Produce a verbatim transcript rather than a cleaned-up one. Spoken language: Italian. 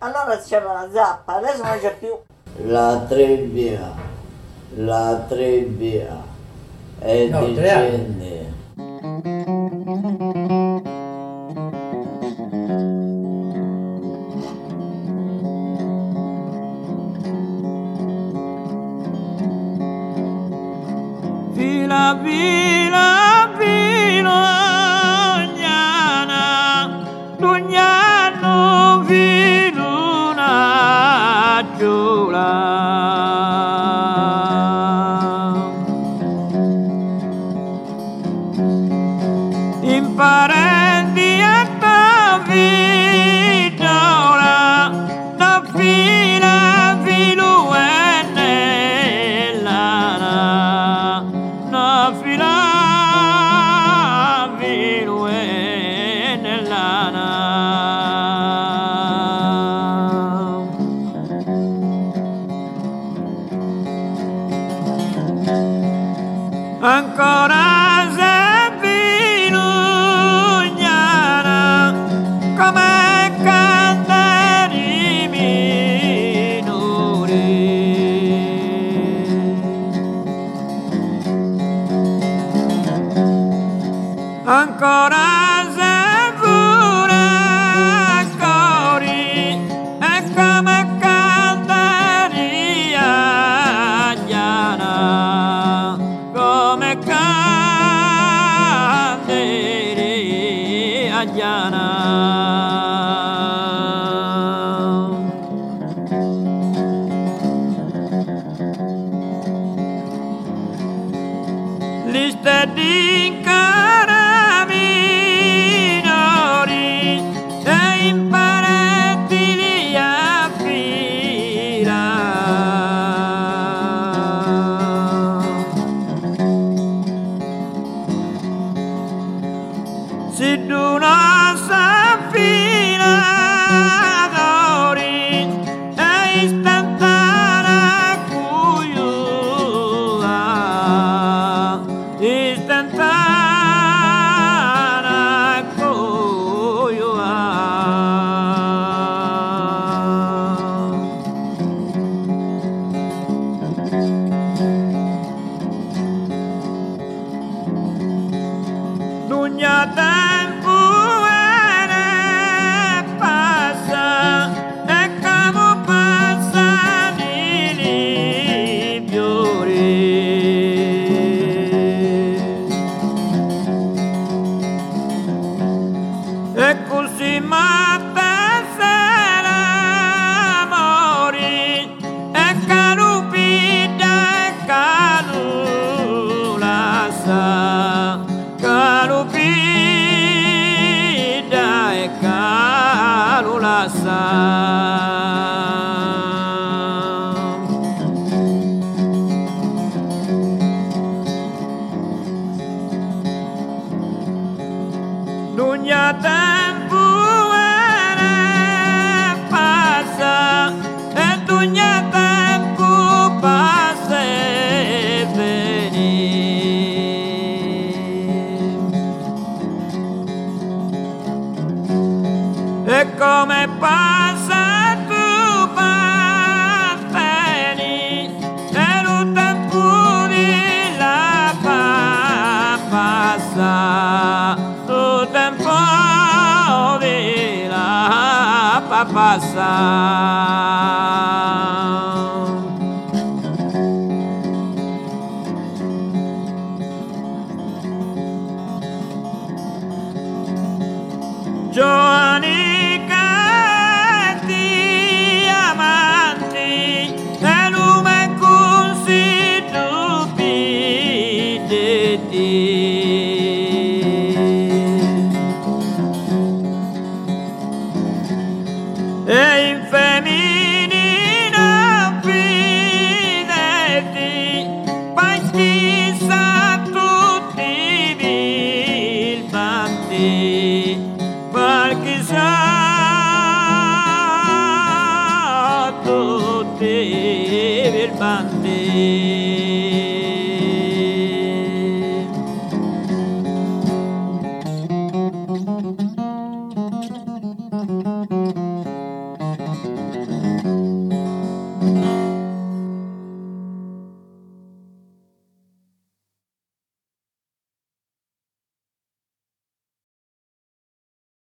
Allora c'era la zappa, adesso non c'è più. La trebbia, la trebbia è No, di tre anni. gente. Fila, fila, filognana, Dugnano filuna giula. Imparenti a ta figliola, da fila filuennellana, na fila filuennellana. Ancora se filugnana, come cantari minori. Ancora se pure cori, e come cantari agliana, come cantari agliana. Liste di carabinieri e imparati li affila. Si d'una s'affilatori e istantanea cuiula, istantanea cuiula. Dunya tempo ere passa e come passano i fiori. E così matta se l'amori e canupida e canulassa, canupida e canulassa. Dunya tempo ere passa e dunya tempo passa e veni. E come passa tu passeni e il tempo di la pa passa, il tempo di la pa passa. Giovani canti amanti e lume così stupidi. E in femminina fidetti, poi sa tutti bilbanti, perché sa tutti bilbanti.